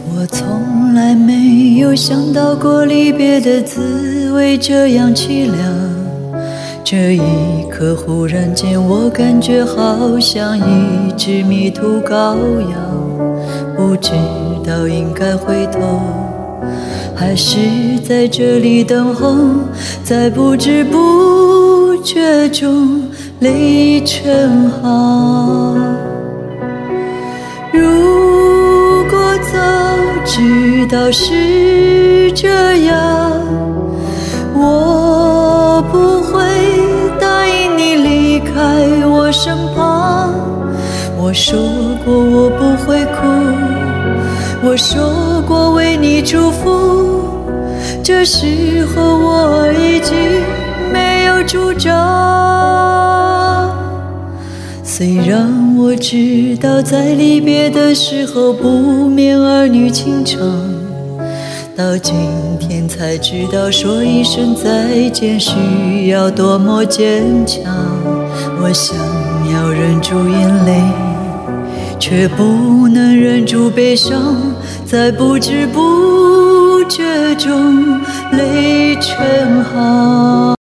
我从来没有想到过离别的滋味这样凄凉，这一刻忽然间我感觉好像一只迷途羔羊，不知道应该回头还是在这里等候，在不知不觉中泪成行。如果早知道是这样，我不会答应你离开我身旁。我说过我不会哭，我说过为你祝福，这时候我已经没有主张。虽然我知道在离别的时候不免儿女情长，到今天才知道说一声再见需要多么坚强。我想要忍住眼泪，却不能忍住悲伤，在不知不觉中泪成行。